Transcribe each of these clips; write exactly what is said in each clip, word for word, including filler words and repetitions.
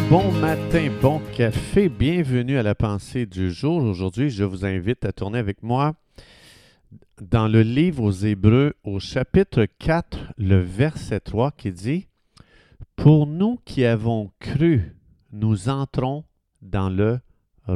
Bon matin, bon café, bienvenue à la pensée du jour. Aujourd'hui, je vous invite à tourner avec moi dans le livre aux Hébreux au chapitre quatre, le verset trois qui dit « Pour nous qui avons cru, nous entrons dans le repos. »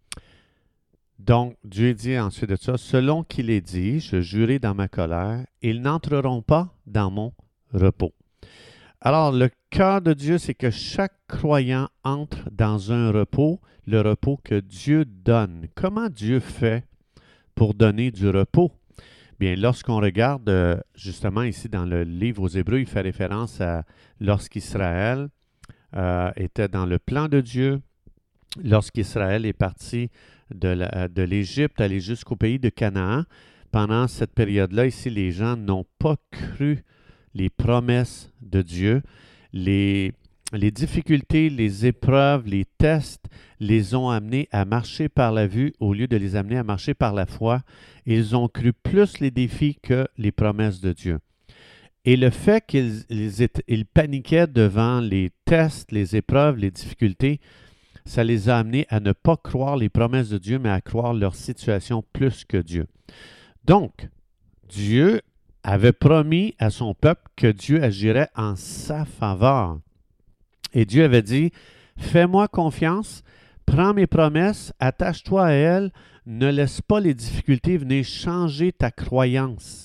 Donc, Dieu dit ensuite de ça, « Selon qu'il est dit, je jurai dans ma colère, ils n'entreront pas dans mon repos. » Alors, le cœur de Dieu, c'est que chaque croyant entre dans un repos, le repos que Dieu donne. Comment Dieu fait pour donner du repos? Bien, lorsqu'on regarde, euh, justement, ici dans le livre aux Hébreux, il fait référence à lorsqu'Israël euh, était dans le plan de Dieu, lorsqu'Israël est parti de, la, de l'Égypte, aller jusqu'au pays de Canaan. Pendant cette période-là, ici, les gens n'ont pas cru les promesses de Dieu, les, les difficultés, les épreuves, les tests les ont amenés à marcher par la vue au lieu de les amener à marcher par la foi. Ils ont cru plus les défis que les promesses de Dieu. Et le fait qu'ils ils étaient, ils paniquaient devant les tests, les épreuves, les difficultés, ça les a amenés à ne pas croire les promesses de Dieu, mais à croire leur situation plus que Dieu. Donc, Dieu avait promis à son peuple que Dieu agirait en sa faveur. Et Dieu avait dit, « Fais-moi confiance, prends mes promesses, attache-toi à elles, ne laisse pas les difficultés venir changer ta croyance. »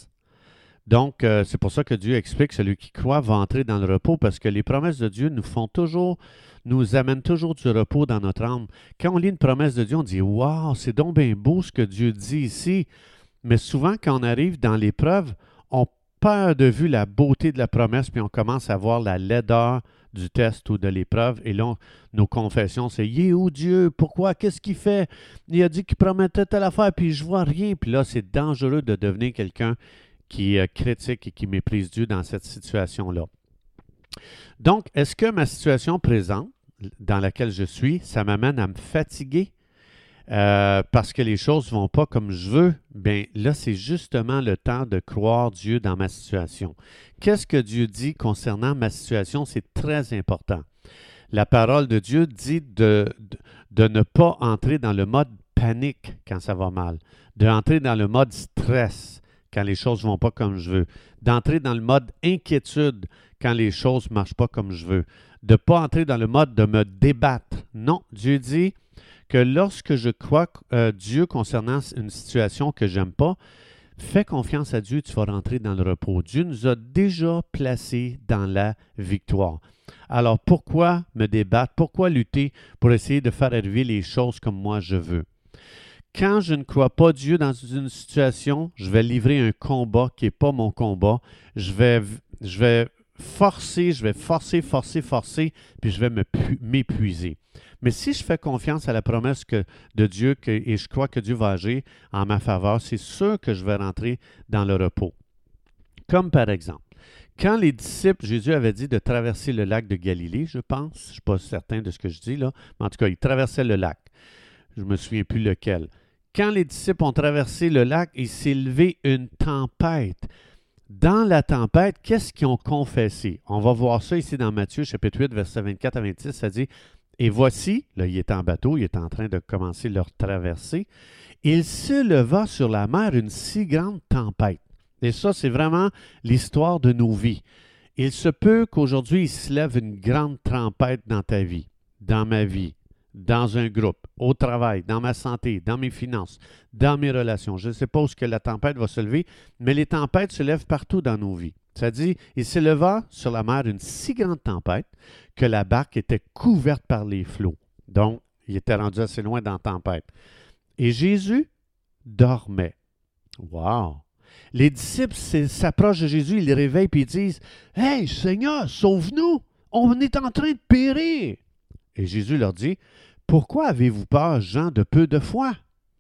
Donc, euh, c'est pour ça que Dieu explique, celui qui croit va entrer dans le repos, parce que les promesses de Dieu nous font toujours, nous amènent toujours du repos dans notre âme. Quand on lit une promesse de Dieu, on dit, « Wow, c'est donc bien beau ce que Dieu dit ici. » Mais souvent, quand on arrive dans l'épreuve, on perd de vue la beauté de la promesse, puis on commence à voir la laideur du test ou de l'épreuve. Et là, on, nos confessions, c'est « Il est où Dieu? Pourquoi? Qu'est-ce qu'il fait? Il a dit qu'il promettait telle affaire, puis je vois rien. » Puis là, c'est dangereux de devenir quelqu'un qui euh, critique et qui méprise Dieu dans cette situation-là. Donc, est-ce que ma situation présente, dans laquelle je suis, ça m'amène à me fatiguer? Euh, parce que les choses ne vont pas comme je veux, bien là, c'est justement le temps de croire Dieu dans ma situation. Qu'est-ce que Dieu dit concernant ma situation? C'est très important. La parole de Dieu dit de, de, de ne pas entrer dans le mode panique quand ça va mal, d'entrer dans le mode stress quand les choses ne vont pas comme je veux, d'entrer dans le mode inquiétude quand les choses ne marchent pas comme je veux, de ne pas entrer dans le mode de me débattre. Non, Dieu dit que lorsque je crois euh, Dieu concernant une situation que je n'aime pas, fais confiance à Dieu, tu vas rentrer dans le repos. Dieu nous a déjà placés dans la victoire. Alors pourquoi me débattre? Pourquoi lutter pour essayer de faire arriver les choses comme moi je veux? Quand je ne crois pas Dieu dans une situation, je vais livrer un combat qui n'est pas mon combat. Je vais, je vais forcer, je vais forcer, forcer, forcer, puis je vais me, m'épuiser. Mais si je fais confiance à la promesse que, de Dieu que, et je crois que Dieu va agir en ma faveur, c'est sûr que je vais rentrer dans le repos. Comme par exemple, quand les disciples, Jésus avait dit de traverser le lac de Galilée, je pense, je ne suis pas certain de ce que je dis là, mais en tout cas, ils traversaient le lac. Je ne me souviens plus lequel. Quand les disciples ont traversé le lac, il s'est levé une tempête. Dans la tempête, qu'est-ce qu'ils ont confessé? On va voir ça ici dans Matthieu, chapitre huit, versets vingt-quatre à vingt-six, ça dit « Et voici, là, il est en bateau, il est en train de commencer leur traversée, il se leva sur la mer une si grande tempête. » Et ça, c'est vraiment l'histoire de nos vies. Il se peut qu'aujourd'hui, il se lève une grande tempête dans ta vie, dans ma vie, dans un groupe, au travail, dans ma santé, dans mes finances, dans mes relations. Je ne sais pas où ce que la tempête va se lever, mais les tempêtes se lèvent partout dans nos vies. Ça dit, il s'éleva sur la mer une si grande tempête que la barque était couverte par les flots. Donc, il était rendu assez loin dans la tempête. Et Jésus dormait. Wow! Les disciples s'approchent de Jésus, ils le réveillent et ils disent « Hey, Seigneur, sauve-nous! On est en train de périr! » Et Jésus leur dit « Pourquoi avez-vous peur, gens de peu de foi? »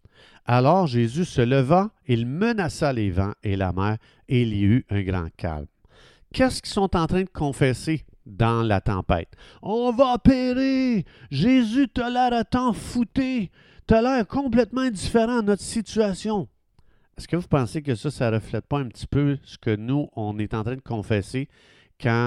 Alors Jésus se leva, il menaça les vents et la mer, et il y eut un grand calme. Qu'est-ce qu'ils sont en train de confesser dans la tempête? « On va périr! Jésus, t'as l'air à t'en fouter! T'as l'air complètement indifférent à notre situation! » Est-ce que vous pensez que ça, ça ne reflète pas un petit peu ce que nous, on est en train de confesser quand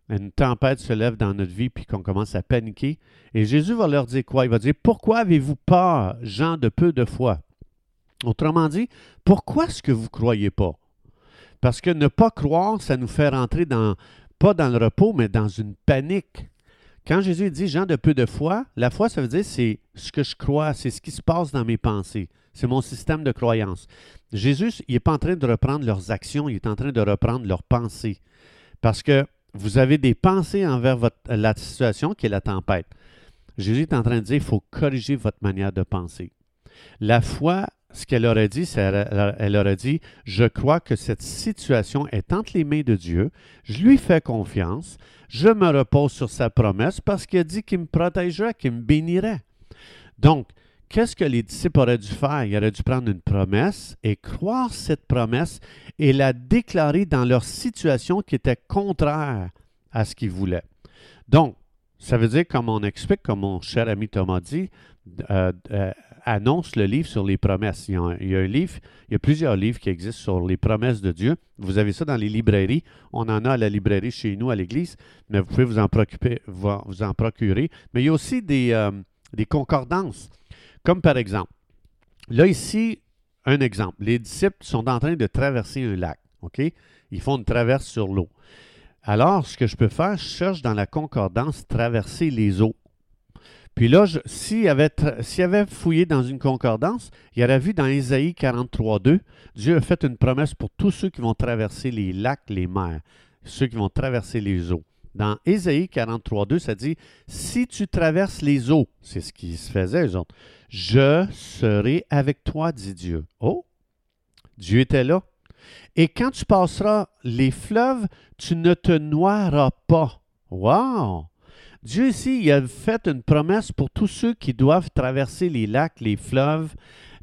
une tempête se lève dans notre vie puis qu'on commence à paniquer. Et Jésus va leur dire quoi? Il va dire, pourquoi avez-vous peur, gens de peu de foi? Autrement dit, pourquoi est-ce que vous ne croyez pas? Parce que ne pas croire, ça nous fait rentrer dans, pas dans le repos, mais dans une panique. Quand Jésus dit gens de peu de foi, la foi, ça veut dire c'est ce que je crois, c'est ce qui se passe dans mes pensées. C'est mon système de croyance. Jésus, il n'est pas en train de reprendre leurs actions, il est en train de reprendre leurs pensées. Parce que vous avez des pensées envers votre, la situation qui est la tempête. Jésus est en train de dire qu'il faut corriger votre manière de penser. La foi, ce qu'elle aurait dit, c'est elle, elle aurait dit, je crois que cette situation est entre les mains de Dieu, je lui fais confiance, je me repose sur sa promesse parce qu'il a dit qu'il me protégerait, qu'il me bénirait. Donc, qu'est-ce que les disciples auraient dû faire? Ils auraient dû prendre une promesse et croire cette promesse et la déclarer dans leur situation qui était contraire à ce qu'ils voulaient. Donc, ça veut dire, comme on explique, comme mon cher ami Thomas dit, euh, euh, annonce le livre sur les promesses. Il y, a, il y a un livre, il y a plusieurs livres qui existent sur les promesses de Dieu. Vous avez ça dans les librairies. On en a à la librairie chez nous, à l'église, mais vous pouvez vous en, vous, vous en procurer. Mais il y a aussi des, euh, des concordances. Comme par exemple, là ici, un exemple. Les disciples sont en train de traverser un lac. OK? Ils font une traverse sur l'eau. Alors, ce que je peux faire, je cherche dans la concordance traverser les eaux. Puis là, je, s'il, avait, s'il avait fouillé dans une concordance, il aurait vu dans Ésaïe quarante-trois deux, Dieu a fait une promesse pour tous ceux qui vont traverser les lacs, les mers, ceux qui vont traverser les eaux. Dans Ésaïe quarante-trois deux, ça dit « Si tu traverses les eaux », c'est ce qui se faisait, eux autres, « je serai avec toi, dit Dieu. » Oh, Dieu était là. « Et quand tu passeras les fleuves, tu ne te noieras pas. » Wow! Dieu ici, il a fait une promesse pour tous ceux qui doivent traverser les lacs, les fleuves,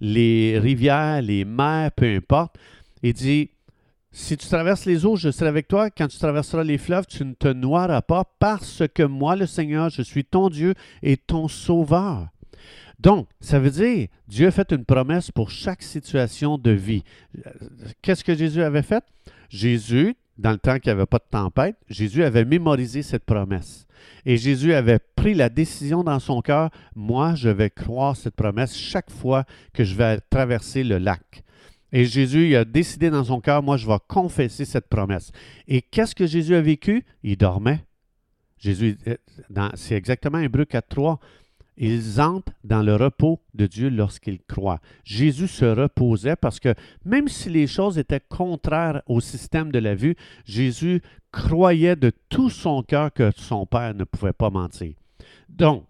les rivières, les mers, peu importe. Il dit, si tu traverses les eaux, je serai avec toi. Quand tu traverseras les fleuves, tu ne te noieras pas parce que moi, le Seigneur, je suis ton Dieu et ton Sauveur. Donc, ça veut dire, Dieu a fait une promesse pour chaque situation de vie. Qu'est-ce que Jésus avait fait? Jésus, dans le temps qu'il n'y avait pas de tempête, Jésus avait mémorisé cette promesse. Et Jésus avait pris la décision dans son cœur, moi, je vais croire cette promesse chaque fois que je vais traverser le lac. Et Jésus il a décidé dans son cœur, moi, je vais confesser cette promesse. Et qu'est-ce que Jésus a vécu? Il dormait. Jésus, dans, c'est exactement Hébreux quatre trois. Ils entrent dans le repos de Dieu lorsqu'ils croient. Jésus se reposait parce que même si les choses étaient contraires au système de la vue, Jésus croyait de tout son cœur que son Père ne pouvait pas mentir. Donc,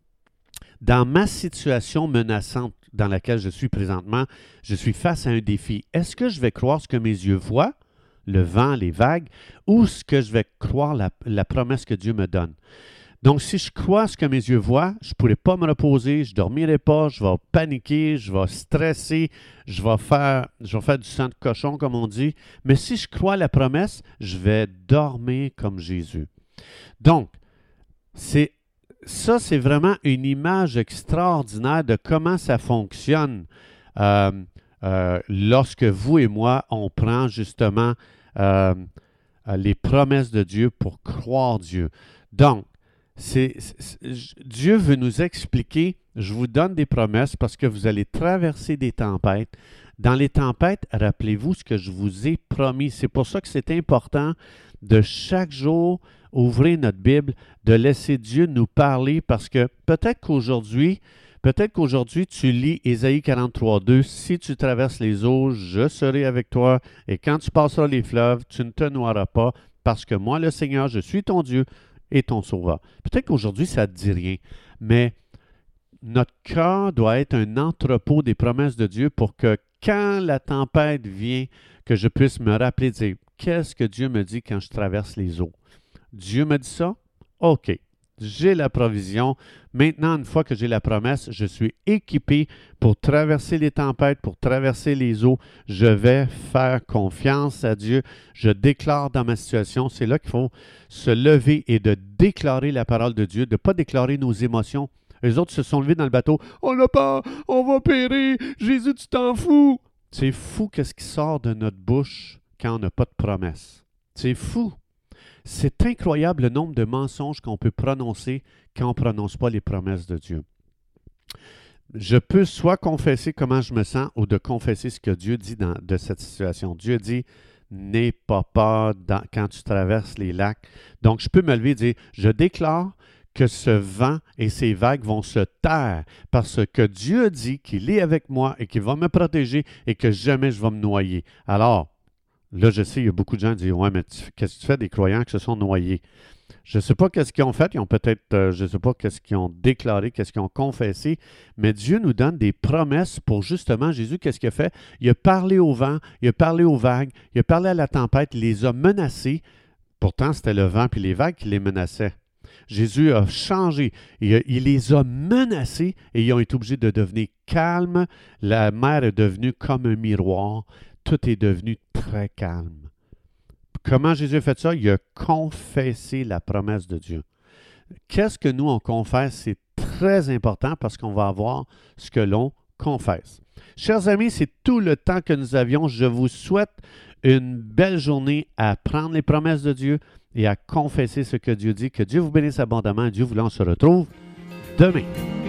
dans ma situation menaçante dans laquelle je suis présentement, je suis face à un défi. Est-ce que je vais croire ce que mes yeux voient, le vent, les vagues, ou est-ce que je vais croire la, la promesse que Dieu me donne? Donc, si je crois ce que mes yeux voient, je ne pourrai pas me reposer, je ne dormirai pas, je vais paniquer, je vais stresser, je vais faire, je vais faire du sang de cochon, comme on dit. Mais si je crois la promesse, je vais dormir comme Jésus. Donc, c'est, ça, c'est vraiment une image extraordinaire de comment ça fonctionne euh, euh, lorsque vous et moi, on prend justement euh, les promesses de Dieu pour croire Dieu. Donc, C'est, c'est, Dieu veut nous expliquer, je vous donne des promesses parce que vous allez traverser des tempêtes. Dans les tempêtes, rappelez-vous ce que je vous ai promis. C'est pour ça que c'est important de chaque jour ouvrir notre Bible, de laisser Dieu nous parler parce que peut-être qu'aujourd'hui, peut-être qu'aujourd'hui tu lis Ésaïe quarante-trois deux, si tu traverses les eaux, je serai avec toi et quand tu passeras les fleuves, tu ne te noieras pas parce que moi, le Seigneur, je suis ton Dieu et ton sauveur. Peut-être qu'aujourd'hui, ça ne te dit rien, mais notre cœur doit être un entrepôt des promesses de Dieu pour que quand la tempête vient, que je puisse me rappeler, dire, qu'est-ce que Dieu me dit quand je traverse les eaux? Dieu me dit ça? OK. J'ai la provision. Maintenant, une fois que j'ai la promesse, je suis équipé pour traverser les tempêtes, pour traverser les eaux. Je vais faire confiance à Dieu. Je déclare dans ma situation. C'est là qu'il faut se lever et de déclarer la parole de Dieu, de ne pas déclarer nos émotions. Les autres se sont levés dans le bateau. On n'a pas, on va périr. Jésus, tu t'en fous. C'est fou qu'est-ce qui sort de notre bouche quand on n'a pas de promesse. C'est fou. C'est incroyable le nombre de mensonges qu'on peut prononcer quand on ne prononce pas les promesses de Dieu. Je peux soit confesser comment je me sens ou de confesser ce que Dieu dit dans, de cette situation. Dieu dit, n'aie pas peur dans, quand tu traverses les lacs. Donc, je peux me lever et dire, je déclare que ce vent et ces vagues vont se taire parce que Dieu dit qu'il est avec moi et qu'il va me protéger et que jamais je vais me noyer. Alors, là, je sais, il y a beaucoup de gens qui disent, ouais, mais tu, qu'est-ce que tu fais des croyants qui se sont noyés? Je ne sais pas qu'est-ce qu'ils ont fait. Ils ont peut-être, euh, je ne sais pas qu'est-ce qu'ils ont déclaré, qu'est-ce qu'ils ont confessé, mais Dieu nous donne des promesses pour justement, Jésus, qu'est-ce qu'il a fait? Il a parlé au vent, il a parlé aux vagues, il a parlé à la tempête, il les a menacés. Pourtant, c'était le vent puis les vagues qui les menaçaient. Jésus a changé. Il, il les a menacés et ils ont été obligés de devenir calmes. La mer est devenue comme un miroir. Tout est devenu très calme. Comment Jésus a fait ça? Il a confessé la promesse de Dieu. Qu'est-ce que nous, on confesse? C'est très important parce qu'on va avoir ce que l'on confesse. Chers amis, c'est tout le temps que nous avions. Je vous souhaite une belle journée à prendre les promesses de Dieu et à confesser ce que Dieu dit. Que Dieu vous bénisse abondamment. Dieu voulant, on se retrouve demain.